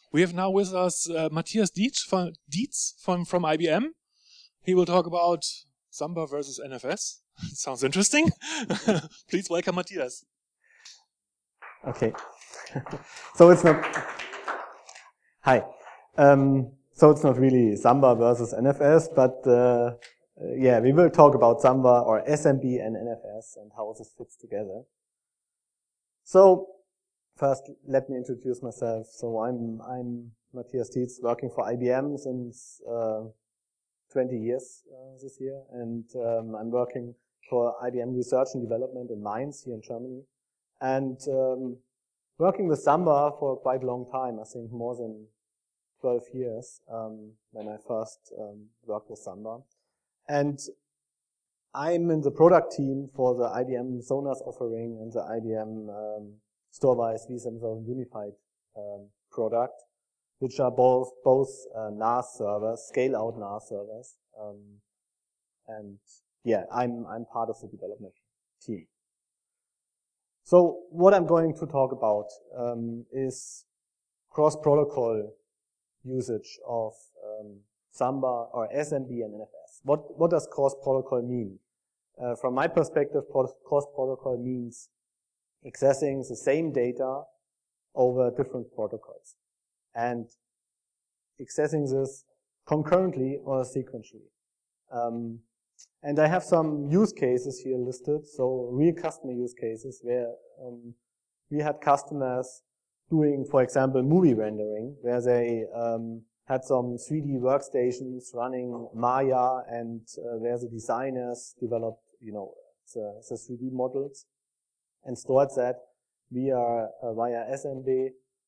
We have now with us Matthias Dietz from IBM. He will talk about Samba versus NFS. Sounds interesting. Please welcome Matthias. Okay. So it's not. Hi. So it's not really Samba versus NFS, but yeah, we will talk about Samba or SMB and NFS and how this fits together. So first, let me introduce myself. So I'm Matthias Dietz, working for IBM since 20 years this year, and I'm working for IBM Research and Development in Mainz here in Germany, and working with Samba for quite a long time. I think more than 12 years when I first worked with Samba. And I'm in the product team for the IBM Sonas offering and the IBM Storwize v7000 Unified product, which are both NAS servers, scale-out NAS servers. And yeah, I'm part of the development team. So what I'm going to talk about is cross-protocol usage of Samba or SMB and NFS. What does cross-protocol mean? From my perspective, cross-protocol means accessing the same data over different protocols and accessing this concurrently or sequentially. And I have some use cases here listed, so real customer use cases where we had customers doing, for example, movie rendering, where they had some 3D workstations running Maya, and where the designers developed, the 3D models and stored that via SMB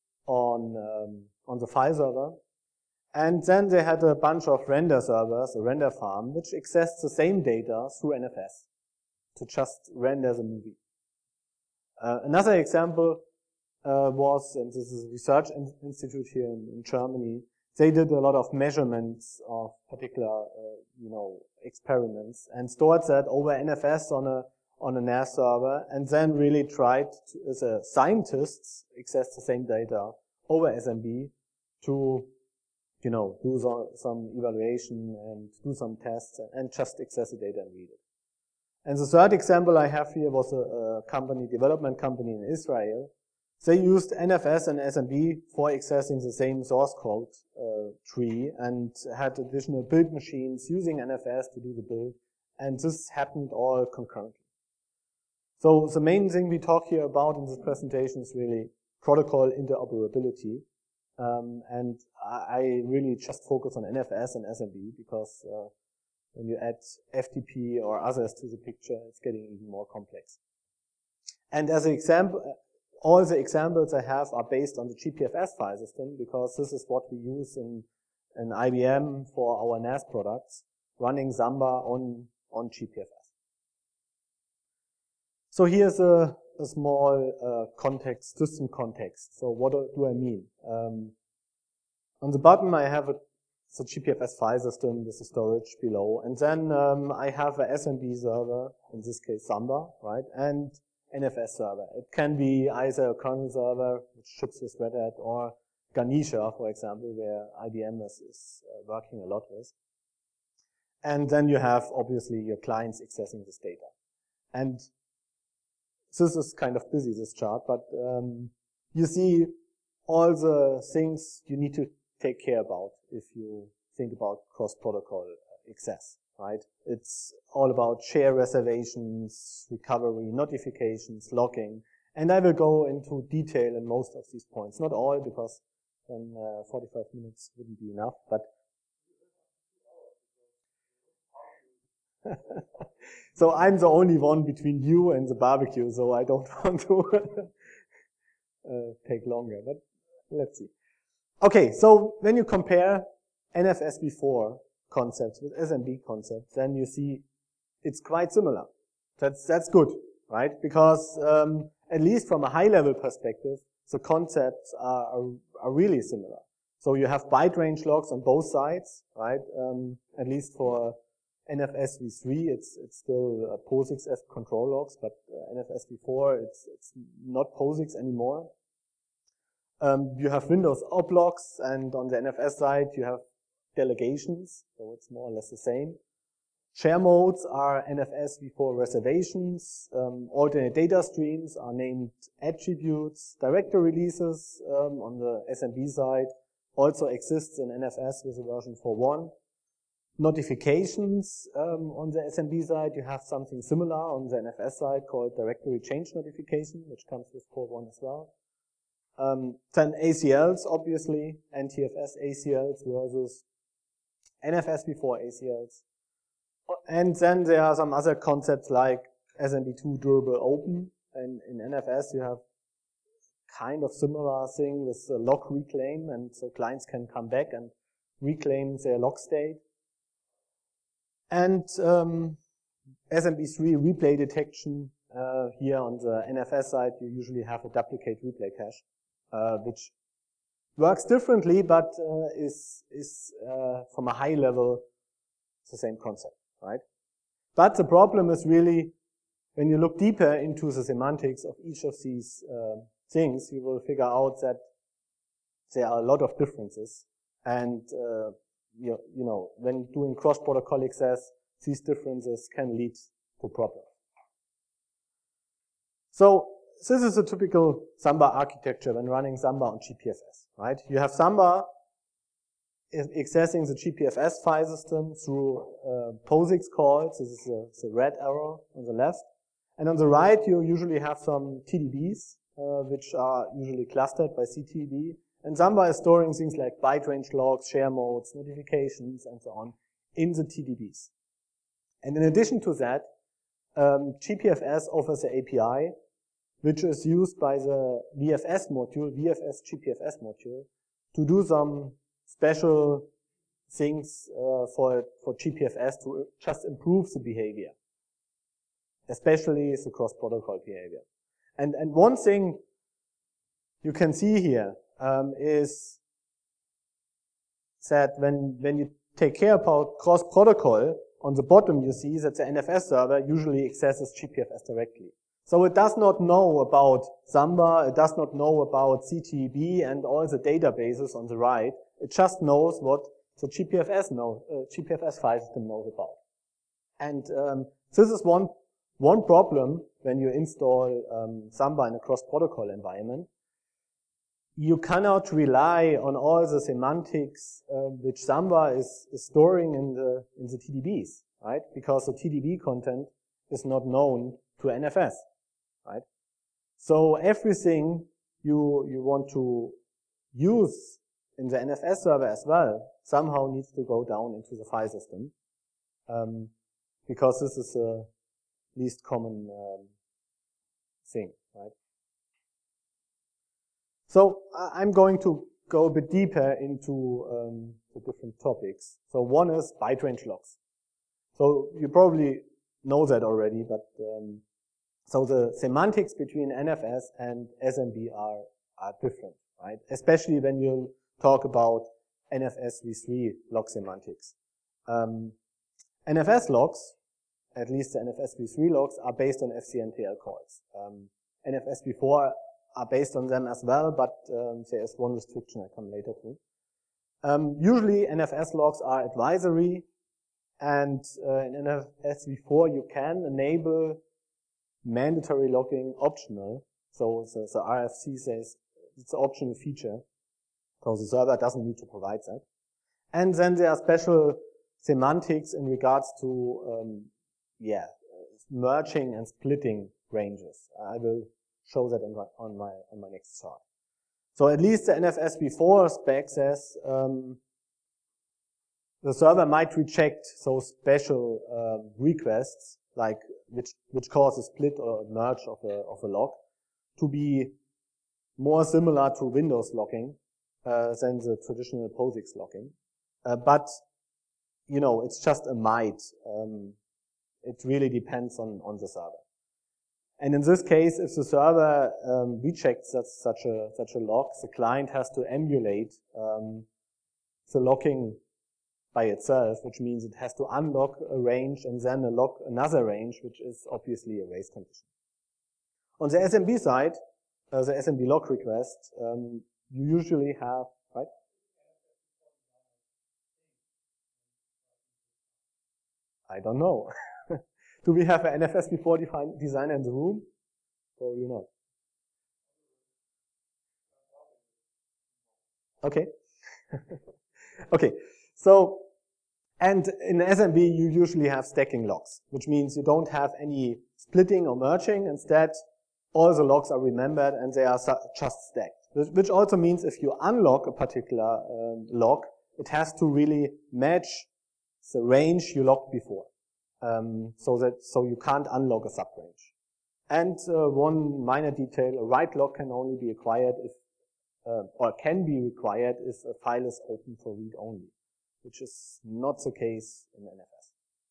on the file server. And then they had a bunch of render servers, a render farm, which accessed the same data through NFS to just render the movie. Another example was, and this is a research institute here in Germany, they did a lot of measurements of particular, experiments and stored that over NFS on a NAS server, and then really tried to, as scientists, access the same data over SMB to, do some evaluation and do some tests and just access the data and read it. And the third example I have here was a development company in Israel. They used NFS and SMB for accessing the same source code tree and had additional build machines using NFS to do the build. And this happened all concurrently. So the main thing we talk here about in this presentation is really protocol interoperability. And I really just focus on NFS and SMB because when you add FTP or others to the picture, it's getting even more complex. And as an example, all the examples I have are based on the GPFS file system because this is what we use in IBM for our NAS products, running Samba on GPFS. So here's a small system context. So what do I mean? On the bottom, I have the GPFS file system with the storage below, and then I have a SMB server, in this case Samba, right, and NFS server. It can be either a kernel server, which ships with Red Hat, or Ganesha, for example, where IBM is working a lot with. And then you have, obviously, your clients accessing this data. And this is kind of busy, this chart, but you see all the things you need to take care about if you think about cross-protocol access, right? It's all about share reservations, recovery, notifications, logging, and I will go into detail in most of these points. Not all, because then 45 minutes wouldn't be enough, but so I'm the only one between you and the barbecue, so I don't want to take longer, but let's see. Okay, so when you compare NFS-before concepts with SMB concepts, then you see it's quite similar. That's good, right? Because at least from a high-level perspective, the concepts are really similar. So you have byte range logs on both sides, right? At least for NFS v3, it's still POSIX as control logs, but NFS v4, it's not POSIX anymore. You have Windows oplogs, and on the NFS side, you have delegations, so it's more or less the same. Share modes are NFS v4 reservations. Alternate data streams are named attributes. Directory releases on the SMB side also exists in NFS with a version 4.1. Notifications on the SMB side, you have something similar on the NFS side called directory change notification, which comes with 4.1 as well. Then ACLs, obviously, NTFS ACLs versus NFS v4 ACLs. And then there are some other concepts like SMB2 durable open, and in NFS you have kind of similar thing with log reclaim, and so clients can come back and reclaim their log state. And SMB3 replay detection, here on the NFS side you usually have a duplicate replay cache, which works differently, but is from a high level the same concept, right? But the problem is really, when you look deeper into the semantics of each of these things, you will figure out that there are a lot of differences. And you know, when doing cross-protocol access, these differences can lead to problems. So this is a typical Samba architecture when running Samba on GPFS, right? You have Samba accessing the GPFS file system through POSIX calls. This is the red arrow on the left. And on the right, you usually have some TDBs, which are usually clustered by CTB. And Samba is storing things like byte range logs, share modes, notifications, and so on in the TDBs. And in addition to that, GPFS offers an API, which is used by the VFS module, VFS GPFS module, to do some special things for GPFS to just improve the behavior, especially the cross-protocol behavior. And one thing you can see here is that when you take care about cross-protocol, on the bottom you see that the NFS server usually accesses GPFS directly. So it does not know about Samba, it does not know about CTB and all the databases on the right. It just knows what the GPFS file system knows about. And this is one problem when you install Samba in a cross-protocol environment. You cannot rely on all the semantics which Samba is storing in the TDBs, right? Because the TDB content is not known to NFS, right? So everything you want to use in the NFS server as well somehow needs to go down into the file system, because this is the least common thing, right? So I'm going to go a bit deeper into the different topics. So one is byte range logs. So you probably know that already, but so the semantics between NFS and SMB are different, right? Especially when you talk about NFS v3 log semantics. NFS logs, at least the NFS v3 logs, are based on FCNTL calls. NFS v4 are based on them as well, but there is one restriction I come later to. Usually NFS logs are advisory, and in NFS v4 you can enable mandatory logging optional. So the RFC says it's an optional feature, so the server doesn't need to provide that. And then there are special semantics in regards to merging and splitting ranges. I will show that on my next chart. So at least the NFS v4 spec says the server might reject those special requests, like which cause a split or a merge of a log, to be more similar to Windows logging than the traditional POSIX logging. But you know, it's just a might. It really depends on the server. And in this case, if the server rejects such a log, the client has to emulate the logging by itself, which means it has to unlock a range and then lock another range, which is obviously a race condition. On the SMB side, the SMB log request, you usually have, right? I don't know. Do we have an NFS before designer in the room? Probably not. Okay. Okay. So, and in SMB, you usually have stacking locks, which means you don't have any splitting or merging. Instead, all the locks are remembered and they are just stacked. Which also means if you unlock a particular lock, it has to really match the range you locked before. So you can't unlock a subrange. And one minor detail, a write lock can only be acquired if, or can be required if a file is open for read only, which is not the case in NFS.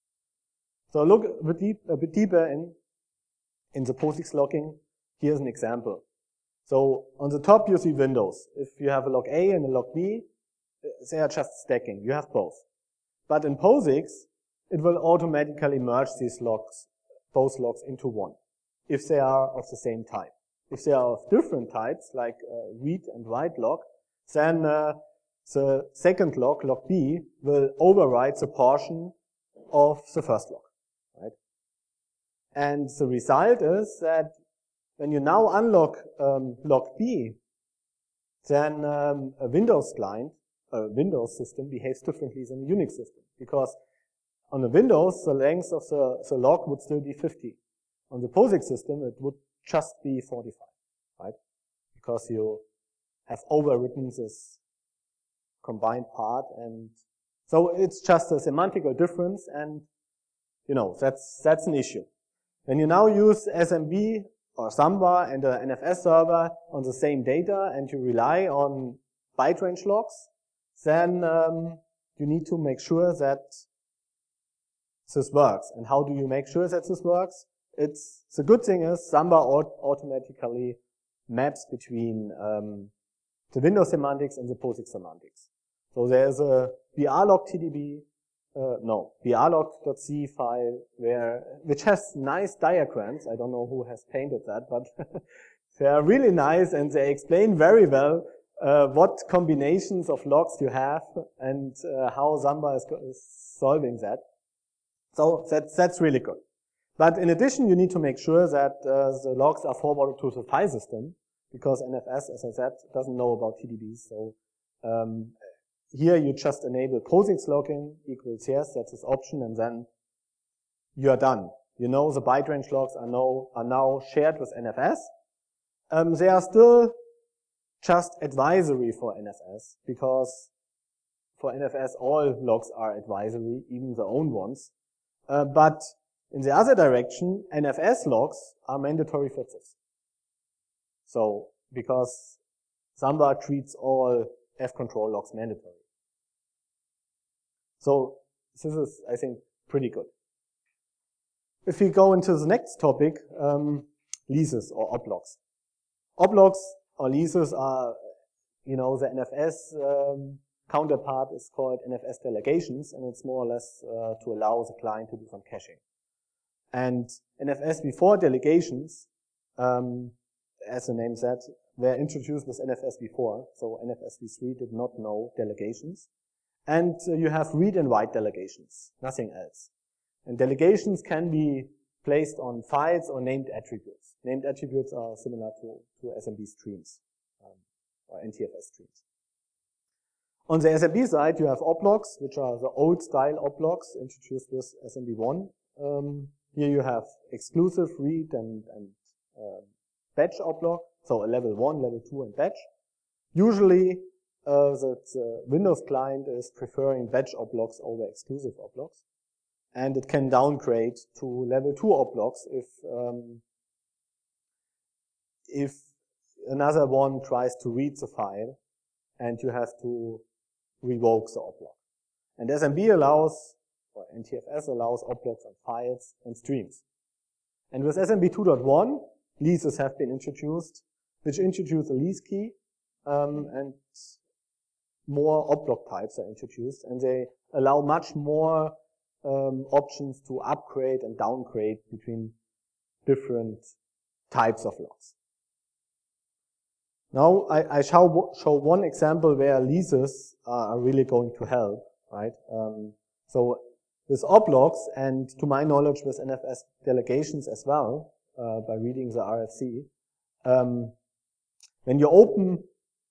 So look a bit deeper in the POSIX locking. Here's an example. So on the top you see windows. If you have a log A and a log B, they are just stacking. You have both. But in POSIX, it will automatically merge these logs, both logs into one, if they are of the same type. If they are of different types, like read and write log, then the second log, log B, will overwrite the portion of the first log, right? And the result is that when you now unlock log B, then a Windows client, a Windows system behaves differently than a Unix system, because on the Windows, the length of the log would still be 50. On the POSIX system, it would just be 45, right? Because you have overwritten this combined part, and so it's just a semantical difference, and you know that's an issue. When you now use SMB or Samba and an NFS server on the same data, and you rely on byte range logs, then you need to make sure that this works. And how do you make sure that this works? The good thing is Samba automatically maps between the Windows semantics and the POSIX semantics. So there's a brlog.tdb, brlog.c file which has nice diagrams. I don't know who has painted that, but they are really nice and they explain very well what combinations of logs you have and how Samba is solving that. So that's really good. But in addition, you need to make sure that the logs are forwarded to the file system, because NFS, as I said, doesn't know about TDBs. So here you just enable POSIX logging equals yes, that's this option, and then you are done. You know the byte range logs are now shared with NFS. They are still just advisory for NFS, because for NFS all logs are advisory, even the own ones. But in the other direction, NFS logs are mandatory for this. So, because Samba treats all F-control logs mandatory. So, this is, I think, pretty good. If we go into the next topic, leases or oplogs. Oplogs or leases are, you know, the NFS counterpart is called NFS delegations, and it's more or less to allow the client to do some caching. And NFS before delegations, as the name said, were introduced with NFS before. So NFS v3 did not know delegations. And you have read and write delegations, nothing else. And delegations can be placed on files or named attributes. Named attributes are similar to SMB streams or NTFS streams. On the SMB side, you have oplogs, which are the old style oplogs introduced with SMB1. Here you have exclusive read and batch oplog, so a level 1, level 2, and batch. Usually, the Windows client is preferring batch oplogs over exclusive oplogs, and it can downgrade to level 2 oplogs if another one tries to read the file, and you have to revoke the oplog. And SMB allows, or NTFS allows oplogs on files and streams. And with SMB 2.1, leases have been introduced, which introduce a lease key, and more oplog types are introduced, and they allow much more options to upgrade and downgrade between different types of logs. Now I show one example where leases are really going to help, right? So with oblogs and to my knowledge with NFS delegations as well, by reading the RFC, when you open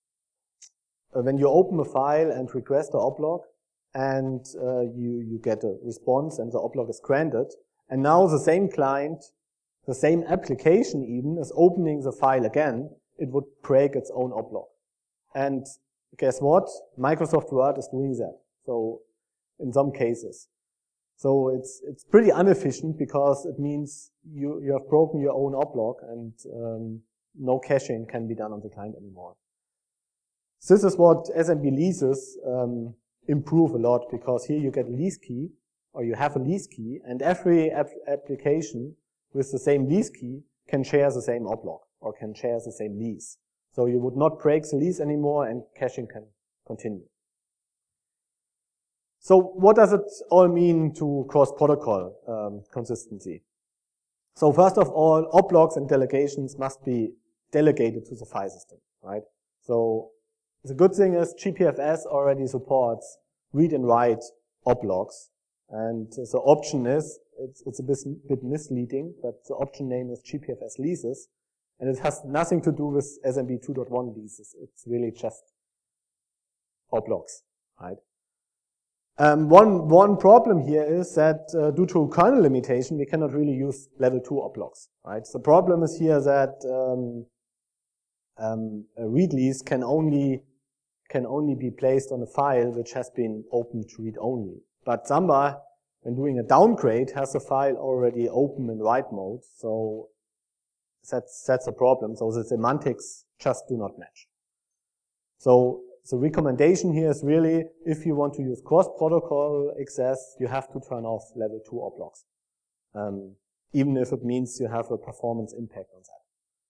a file and request an oblog, and you get a response and the oblog is granted, and now the same client, the same application even, is opening the file again, it would break its own oblog. And guess what? Microsoft Word is doing that. So in some cases. So it's pretty inefficient because it means you have broken your own oblog and no caching can be done on the client anymore. This is what SMB leases improve a lot, because here you get a lease key, or you have a lease key, and every application with the same lease key can share the same oblog, or can share the same lease. So you would not break the lease anymore and caching can continue. So what does it all mean to cross-protocol consistency? So first of all, oblogs and delegations must be delegated to the file system, right? So the good thing is GPFS already supports read and write oblogs. And the option is, it's a bit misleading, but the option name is GPFS leases. And it has nothing to do with SMB 2.1 leases. It's really just oblogs, right? One problem here is that due to kernel limitation, we cannot really use level 2 oblogs, right? The problem is here that a read lease can only be placed on a file which has been opened to read only. But Samba, when doing a downgrade, has the file already open in write mode, so that's a problem. So the semantics just do not match. So the recommendation here is really, if you want to use cross-protocol access, you have to turn off level 2 oblogs, even if it means you have a performance impact on that.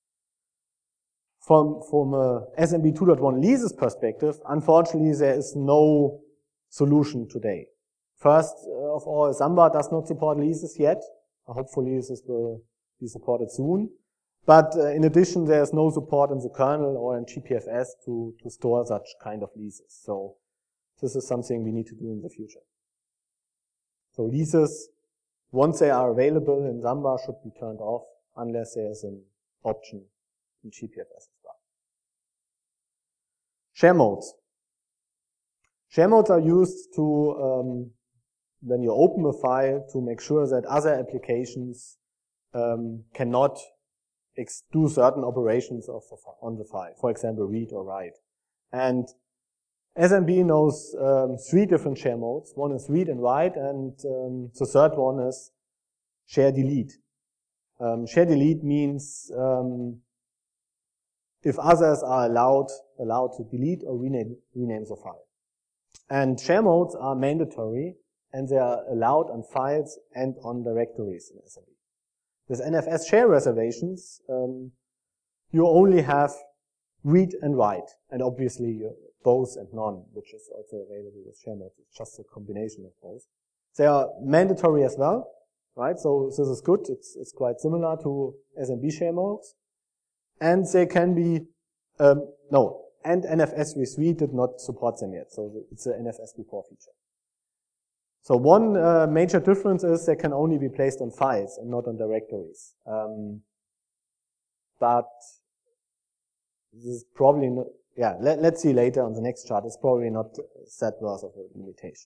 From a SMB 2.1 leases perspective, unfortunately, there is no solution today. First of all, Samba does not support leases yet. Hopefully, this will be supported soon. But in addition, there is no support in the kernel or in GPFS to store such kind of leases. So this is something we need to do in the future. So leases, once they are available in Samba, should be turned off unless there is an option in GPFS as well. Share modes. Share modes are used to, when you open a file, to make sure that other applications cannot do certain operations on the file, for example, read or write. And SMB knows 3 different share modes. One is read and write, and the third one is share delete. Share delete means if others are allowed to delete or rename the file. And share modes are mandatory, and they are allowed on files and on directories in SMB. With NFS share reservations, you only have read and write, and obviously both and none, which is also available with share modes. It's just a combination of both. They are mandatory as well, right? So this is good. It's quite similar to SMB share modes. And they can be, and NFS v3 did not support them yet, so it's an NFS v4 feature. So one major difference is they can only be placed on files and not on directories. But this is probably not, let's see later on the next chart. It's probably not that worth of a limitation.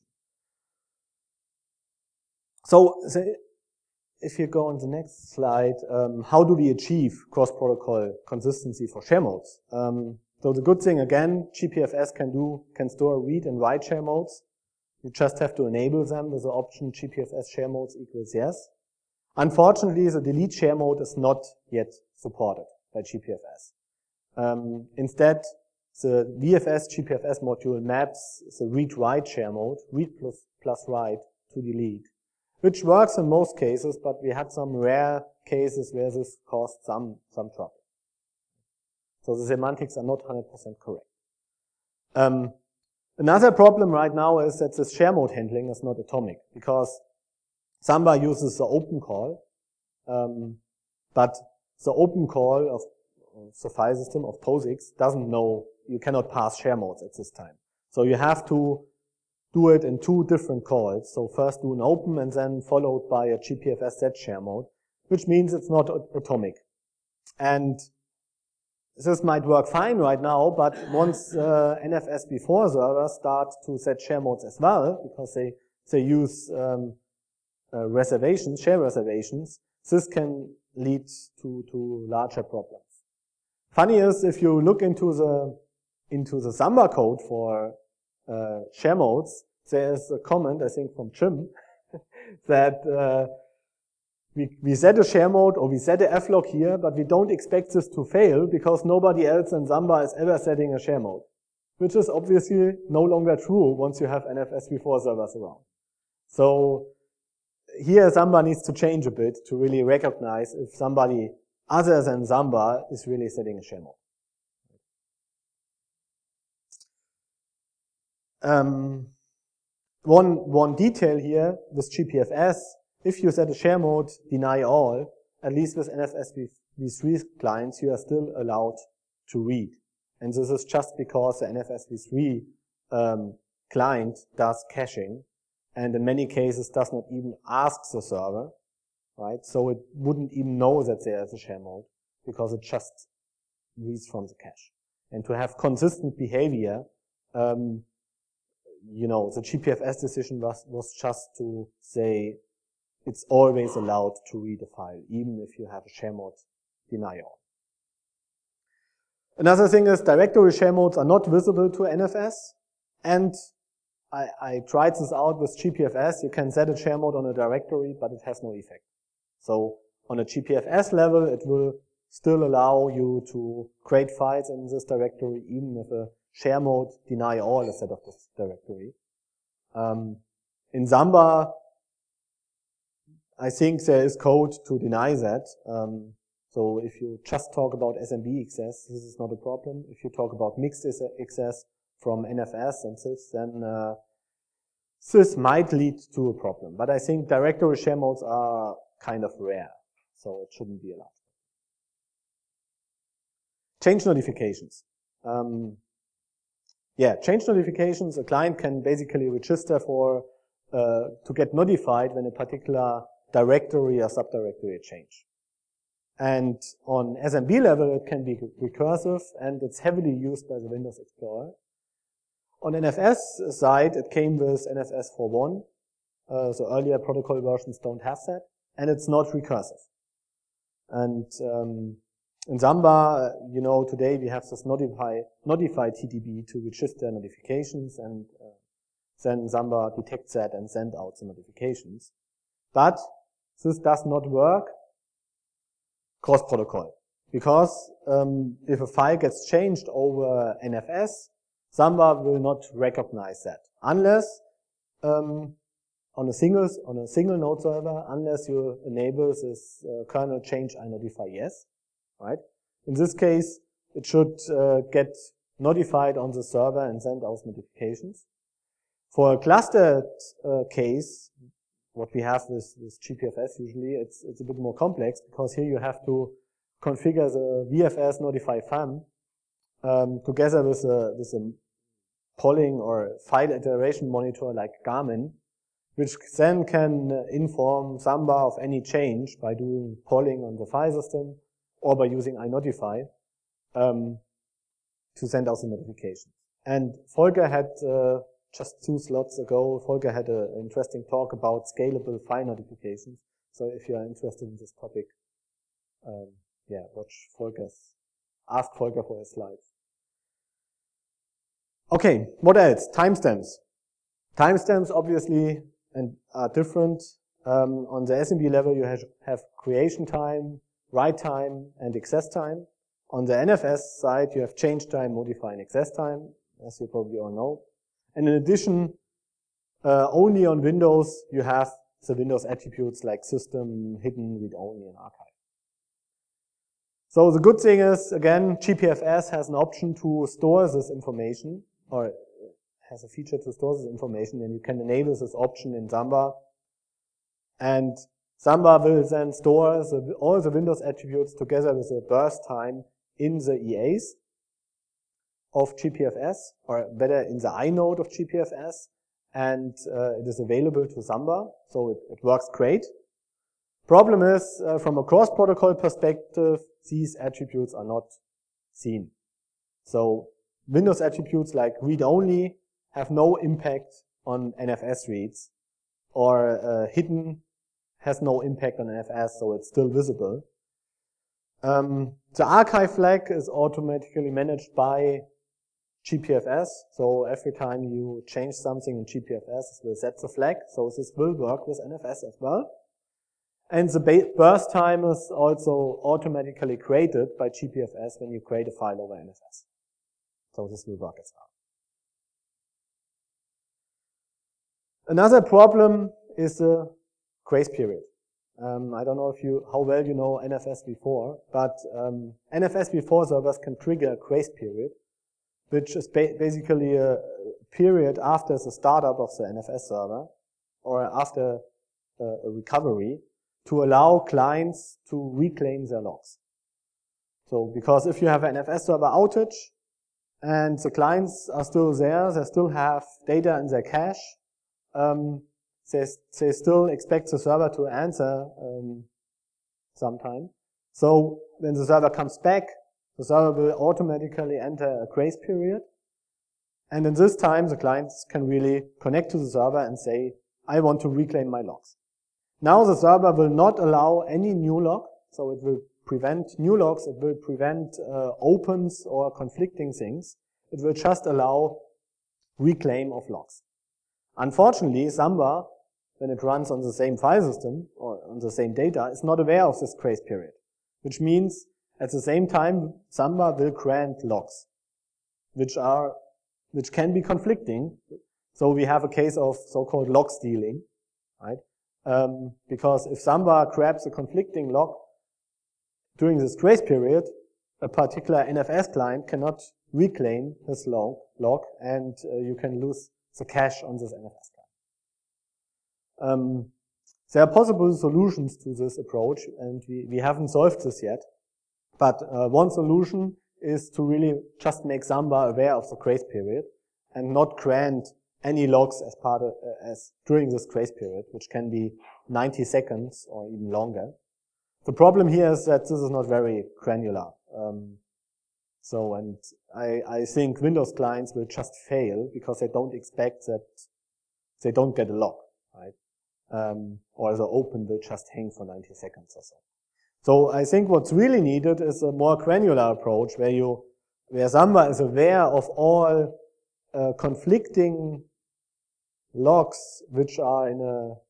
So if you go on the next slide, how do we achieve cross-protocol consistency for share modes? So the good thing, again, GPFS can store read and write share modes. You just have to enable them with the option GPFS share modes equals yes. Unfortunately, the delete share mode is not yet supported by GPFS. Instead, the VFS GPFS module maps the read-write share mode, read plus write, to delete, which works in most cases, but we had some rare cases where this caused some trouble. So the semantics are not 100% correct. Another problem right now is that this share mode handling is not atomic, because Samba uses the open call, but the open call the file system of POSIX doesn't know, you cannot pass share modes at this time. So you have to do it in two different calls. So first do an open and then followed by a GPFS set share mode, which means it's not atomic. And this might work fine right now, but once NFS-v4 servers start to set share modes as well, because they use reservations, share reservations, this can lead to larger problems. Funny is, if you look into the Samba code for share modes, there's a comment, I think from Jim, that we set a share mode or we set a F-log here, but we don't expect this to fail because nobody else in Samba is ever setting a share mode, which is obviously no longer true once you have NFS-v4 servers around. So here Samba needs to change a bit to really recognize if somebody other than Samba is really setting a share mode. One detail here with GPFS, if you set a share mode, deny all, at least with NFS-v3 clients, you are still allowed to read. And this is just because the NFS-v3 client does caching, and in many cases does not even ask the server, right? So it wouldn't even know that there is a share mode, because it just reads from the cache. And to have consistent behavior, you know, the GPFS decision was just to say it's always allowed to read a file, even if you have a share mode deny all. Another thing is directory share modes are not visible to NFS, and I tried this out with GPFS. You can set a share mode on a directory, but it has no effect. So on a GPFS level, it will still allow you to create files in this directory, even if a share mode deny all is set of this directory. In Samba, I think there is code to deny that. So if you just talk about SMB access, this is not a problem. If you talk about mixed access from NFS and sys, then this might lead to a problem. But I think directory share modes are kind of rare, so it shouldn't be allowed. Change notifications. Change notifications, a client can basically register for to get notified when a particular directory or subdirectory change. And on SMB level, it can be recursive, and it's heavily used by the Windows Explorer. On NFS side, it came with NFS 4.1, so earlier protocol versions don't have that, and it's not recursive. And in Samba, you know, today we have this notify TDB to register notifications, and then Samba detects that and sends out the notifications. But this does not work cross-protocol, because if a file gets changed over NFS, Samba will not recognize that unless on a single node server, unless you enable this kernel change INotify yes, right? In this case, it should get notified on the server and send out notifications. For a clustered case, what we have with GPFS usually, it's a bit more complex, because here you have to configure the VFS notify FAM together with a polling or file iteration monitor like Garmin, which then can inform Samba of any change by doing polling on the file system or by using INotify to send out the notification. And Volker had just 2 slots ago, Volker had an interesting talk about scalable file notifications. So if you are interested in this topic, ask Volker for his slides. Okay, what else? Timestamps. Timestamps obviously are different. On the SMB level, you have creation time, write time, and access time. On the NFS side, you have change time, modify, and access time, as you probably all know. And in addition, only on Windows, you have the Windows attributes like system, hidden, read-only, and archive. So the good thing is, again, GPFS has an option to store this information, or has a feature to store this information, and you can enable this option in Samba. And Samba will then store all the Windows attributes together with the burst time in the EAs of GPFS, or better in the inode of GPFS, and it is available to Samba, so it works great. Problem is, from a cross-protocol perspective, these attributes are not seen. So Windows attributes like read-only have no impact on NFS reads, or hidden has no impact on NFS, so it's still visible. The archive flag is automatically managed by GPFS, so every time you change something in GPFS, it will set the flag, so this will work with NFS as well. And the burst time is also automatically created by GPFS when you create a file over NFS. So this will work as well. Another problem is the grace period. I don't know how well you know NFS-v4, but NFS-v4 servers can trigger a grace period, which is basically a period after the startup of the NFS server or after a recovery to allow clients to reclaim their logs. So because if you have an NFS server outage and the clients are still there, they still have data in their cache, they still expect the server to answer sometime. So when the server comes back, the server will automatically enter a grace period. And in this time, the clients can really connect to the server and say, I want to reclaim my logs. Now the server will not allow any new log, so it will prevent new logs, it will prevent opens or conflicting things. It will just allow reclaim of logs. Unfortunately, Samba, when it runs on the same file system or on the same data, is not aware of this grace period, which means at the same time, Samba will grant logs, which can be conflicting. So we have a case of so-called log stealing, right? Because if Samba grabs a conflicting log during this grace period, a particular NFS client cannot reclaim his log, and you can lose the cache on this NFS client. There are possible solutions to this approach, and we haven't solved this yet. But one solution is to really just make Samba aware of the grace period and not grant any logs as during this grace period, which can be 90 seconds or even longer. The problem here is that this is not very granular. And I think Windows clients will just fail because they don't expect that they don't get a log, right? Or the open will just hang for 90 seconds or so. So I think what's really needed is a more granular approach where Samba is aware of all conflicting logs which are in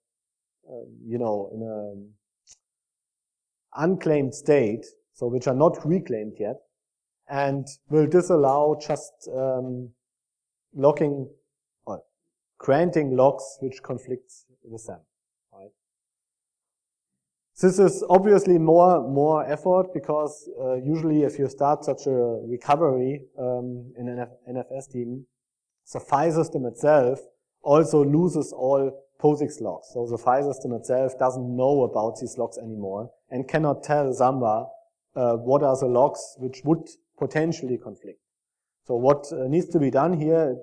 a unclaimed state, so which are not reclaimed yet, and will disallow just logging or granting logs which conflicts with them. Right? This is obviously more effort because usually if you start such a recovery in an NFS team, the file system itself also loses all POSIX logs. So the file system itself doesn't know about these logs anymore and cannot tell Samba what are the logs which would potentially conflict. So what needs to be done here,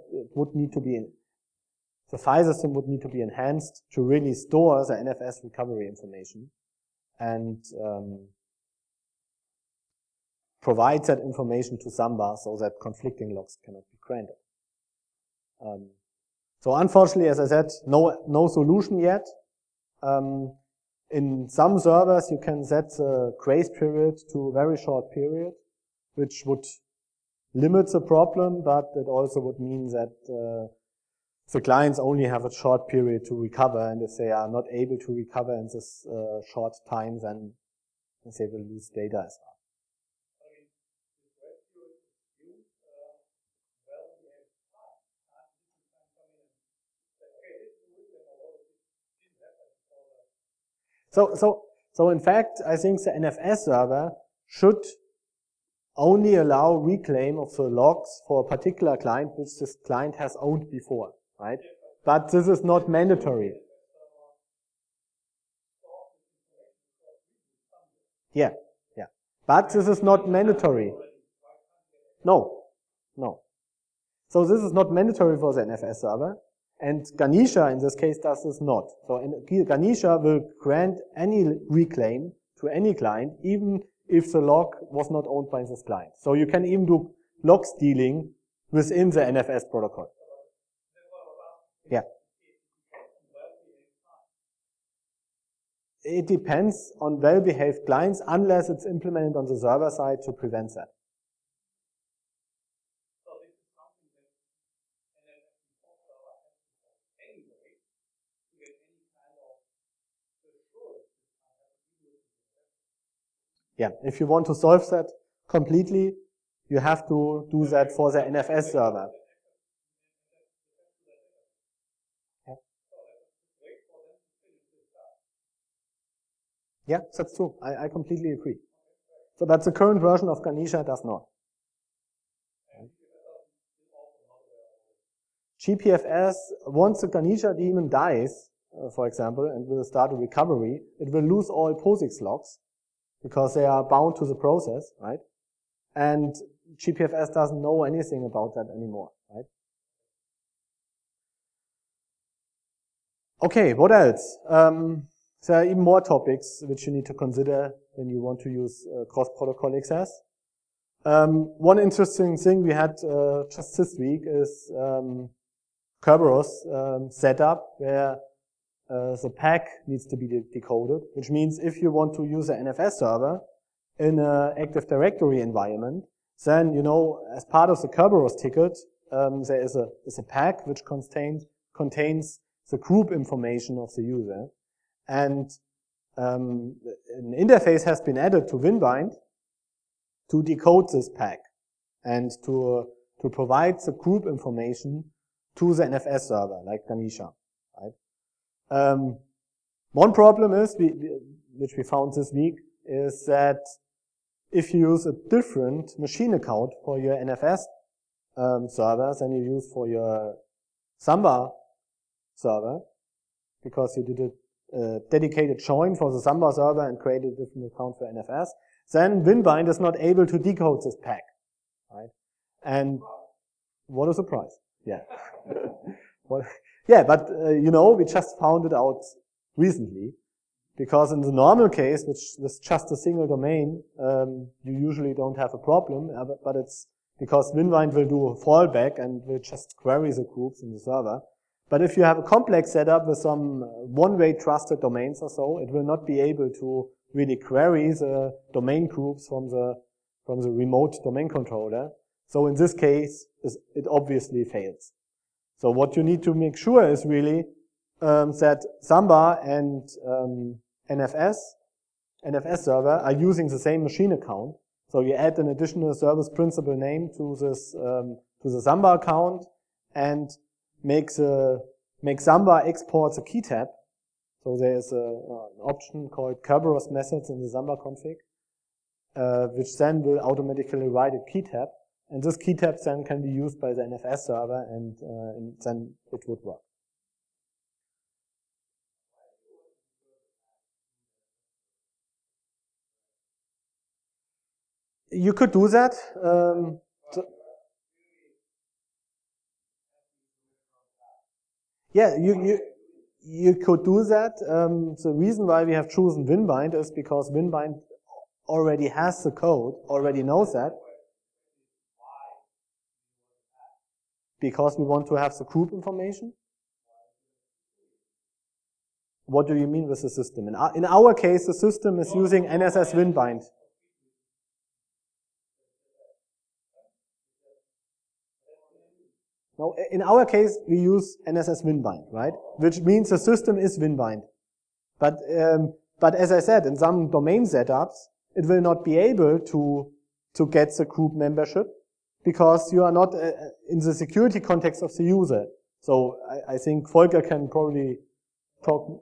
the file system would need to be enhanced to really store the NFS recovery information and provide that information to Samba so that conflicting logs cannot be granted. So unfortunately, as I said, no solution yet. In some servers, you can set the grace period to a very short period, which would limit the problem, but it also would mean that the clients only have a short period to recover, and if they are not able to recover in this short time, then they will lose data as well. So in fact, I think the NFS server should only allow reclaim of the logs for a particular client which this client has owned before, right? But this is not mandatory. Yeah. But this is not mandatory. No, no. So this is not mandatory for the NFS server, and Ganesha in this case does this not. So Ganesha will grant any reclaim to any client, even if the log was not owned by this client. So you can even do log stealing within the NFS protocol. Yeah. It depends on well-behaved clients unless it's implemented on the server side to prevent that. Yeah, if you want to solve that completely, you have to do that for the NFS server. Yeah, yeah, that's true. I completely agree. So that's the current version of Ganesha does not. GPFS, once the Ganesha daemon dies, for example, and will start a recovery, it will lose all POSIX logs because they are bound to the process, right? And GPFS doesn't know anything about that anymore, right? Okay, what else? There are even more topics which you need to consider when you want to use cross-protocol access. One interesting thing we had just this week is Kerberos setup where the pack needs to be decoded, which means if you want to use an NFS server in an Active Directory environment, then, you know, as part of the Kerberos ticket, there is a pack which contains the group information of the user. And an interface has been added to Winbind to decode this pack and to provide the group information to the NFS server, like Ganesha, right? One problem is, which we found this week, is that if you use a different machine account for your NFS server than you use for your Samba server, because you did a dedicated join for the Samba server and created a different account for NFS, then Winbind is not able to decode this pack, right? And what a surprise. Yeah. Well, yeah, but you know, we just found it out recently, because in the normal case, which is just a single domain, you usually don't have a problem, but it's because Winbind will do a fallback and will just query the groups in the server. But if you have a complex setup with some one-way trusted domains or so, it will not be able to really query the domain groups from the remote domain controller. So in this case, it obviously fails. So what you need to make sure is really that Samba and NFS server are using the same machine account. So you add an additional service principal name to this to the Samba account and make Samba export the key tab. So there's an option called Kerberos methods in the Samba config, which then will automatically write a key tab. And this key tab then can be used by the NFS server, and then it would work. You could do that. Yeah, you could do that. The reason why we have chosen Winbind is because Winbind already has the code, already knows that. Because we want to have the group information. What do you mean with the system? In our case, the system is using NSS Winbind. No, in our case, we use NSS Winbind, right? Which means the system is Winbind. But as I said, in some domain setups, it will not be able to get the group membership because you are not in the security context of the user. So I think Volker can probably talk.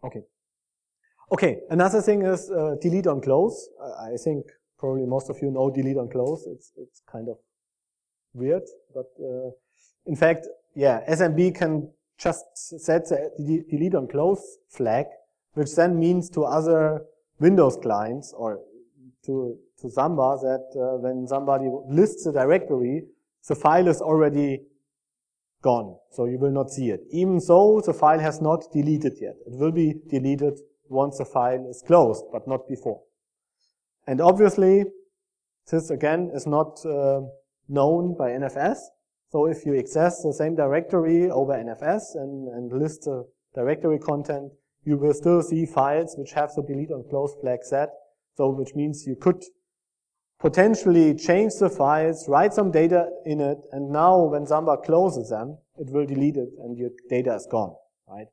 Okay. Okay, another thing is delete on close. I think probably most of you know delete on close. It's kind of weird, but in fact, yeah, SMB can just set the delete on close flag, which then means to other Windows clients or to Samba that when somebody lists a directory, the file is already gone, so you will not see it. Even though the file has not deleted yet. It will be deleted once the file is closed, but not before. And obviously, this again is not known by NFS. So if you access the same directory over NFS and list the directory content, you will still see files which have the delete on close flag set. So which means you could potentially change the files, write some data in it, and now when Samba closes them, it will delete it and your data is gone, right?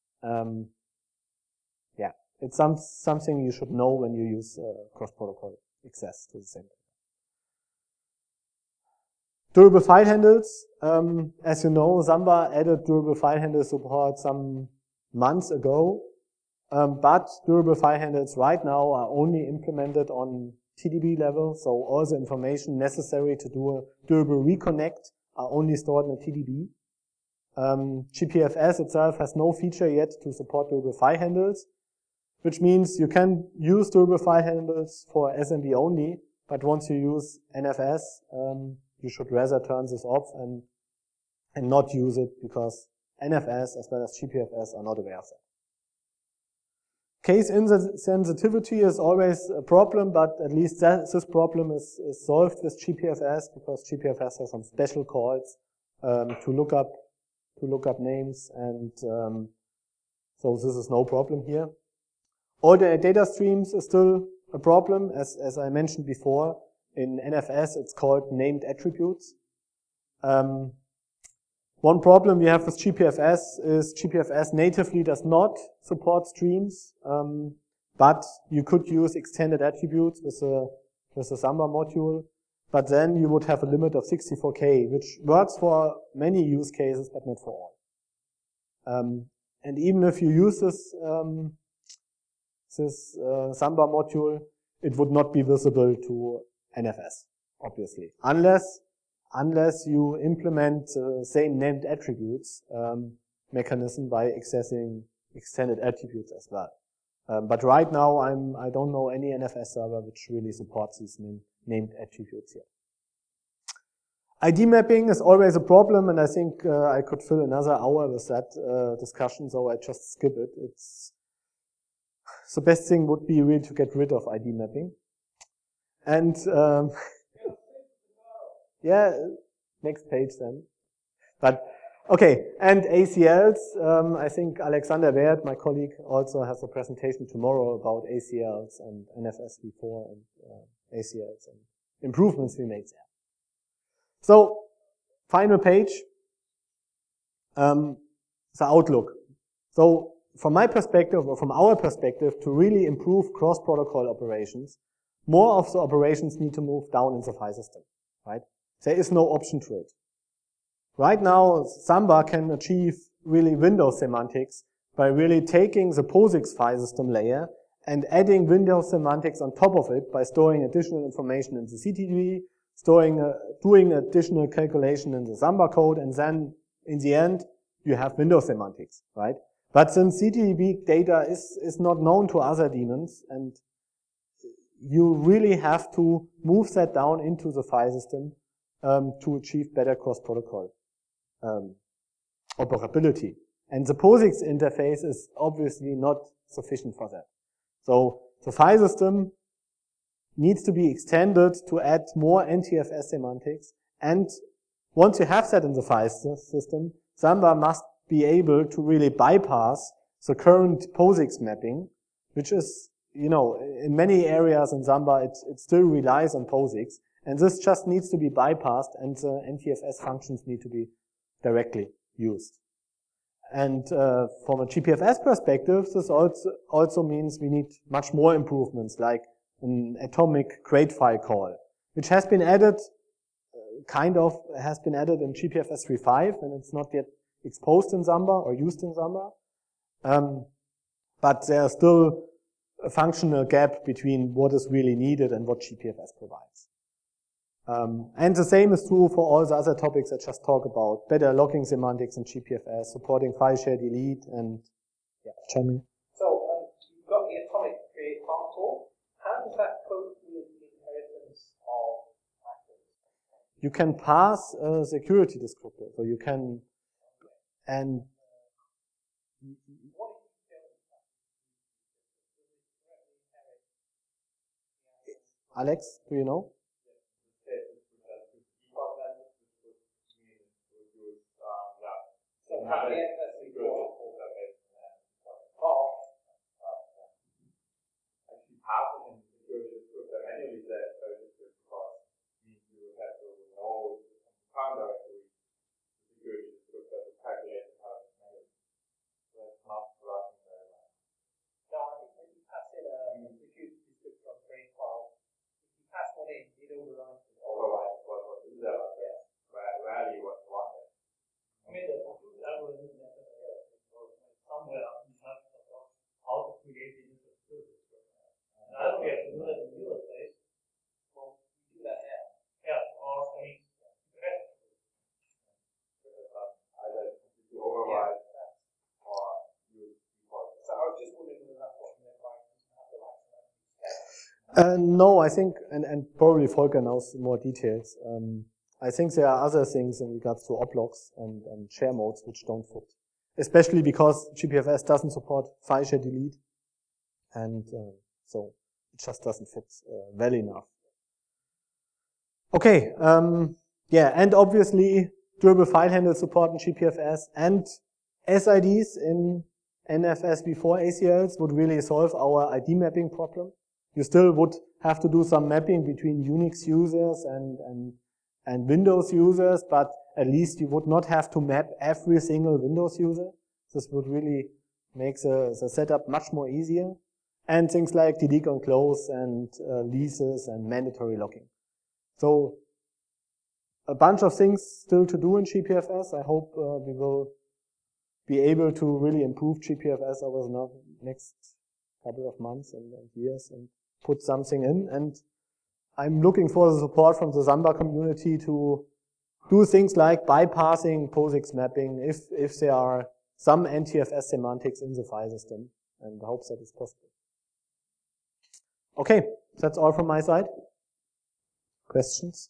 Yeah, it's something you should know when you use cross-protocol access to the same data. Durable file handles. As you know, Samba added durable file handle support some months ago, but durable file handles right now are only implemented on TDB level, so all the information necessary to do a durable reconnect are only stored in a TDB. GPFS itself has no feature yet to support durable file handles, which means you can use durable file handles for SMB only, but once you use NFS, you should rather turn this off and not use it because NFS as well as GPFS are not aware of that. Case insensitivity is always a problem, but at least this problem is solved with GPFS because GPFS has some special calls to look up names, and so this is no problem here. All the data streams is still a problem, as I mentioned before. In NFS, it's called named attributes. One problem we have with GPFS is GPFS natively does not support streams, but you could use extended attributes with a Samba module, but then you would have a limit of 64K, which works for many use cases, but not for all. And even if you use this Samba module, it would not be visible to NFS, obviously, unless you implement the same named attributes mechanism by accessing extended attributes as well. But right now, I don't know any NFS server which really supports these named attributes yet. ID mapping is always a problem, and I think I could fill another hour with that discussion, so I just skip it. The best thing would be really to get rid of ID mapping. And yeah, next page then. But okay, and ACLs. I think Alexander Wert, my colleague, also has a presentation tomorrow about ACLs and NFS v4 and ACLs and improvements we made there. So, final page, the outlook. So, from my perspective, or from our perspective, to really improve cross-protocol operations, more of the operations need to move down in the file system, right? There is no option to it. Right now, Samba can achieve really Windows semantics by really taking the POSIX file system layer and adding Windows semantics on top of it by storing additional information in the CTB, doing additional calculation in the Samba code, and then in the end, you have Windows semantics, right? But since CTB data is not known to other daemons, and you really have to move that down into the file system to achieve better cross-protocol operability. And the POSIX interface is obviously not sufficient for that. So the file system needs to be extended to add more NTFS semantics. And once you have that in the file system, Samba must be able to really bypass the current POSIX mapping, which is, you know, in many areas in Samba, it still relies on POSIX. And this just needs to be bypassed, and the NTFS functions need to be directly used. And from a GPFS perspective, this also means we need much more improvements, like an atomic create file call, which has been added, has been added in GPFS 3.5, and it's not yet exposed in Samba or used in Samba. but there's still a functional gap between what is really needed and what GPFS provides. And the same is true for all the other topics I just talked about. Better locking semantics in GPFS, supporting file share delete, and yeah, Jeremy. So you've got the atomic create file call. How does that cope with the inheritance of actors? You can pass a security descriptor, so you can, and Alex, do you know? No, I think, and probably Volker knows more details. I think there are other things in regards to oplocks and share modes which don't fit. Especially because GPFS doesn't support file share delete. And so it just doesn't fit well enough. Okay, yeah, and obviously durable file handle support in GPFS and SIDs in NFS before ACLs would really solve our ID mapping problem. You still would have to do some mapping between Unix users and Windows users, but at least you would not have to map every single Windows user. This would really make the setup much more easier. And things like delete on close and leases and mandatory locking. So a bunch of things still to do in GPFS. I hope we will be able to really improve GPFS over the next couple of months and years and put something in. And I'm looking for the support from the Samba community to do things like bypassing POSIX mapping if there are some NTFS semantics in the file system, and I hope that is possible. Okay, that's all from my side. Questions?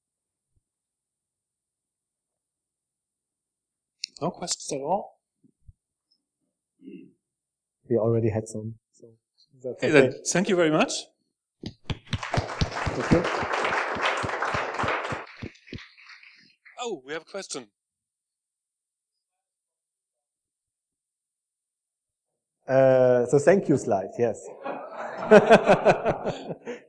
No questions at all? We already had some, so that's okay. Then, thank you very much. Okay. Oh, we have a question. The thank you slide, yes.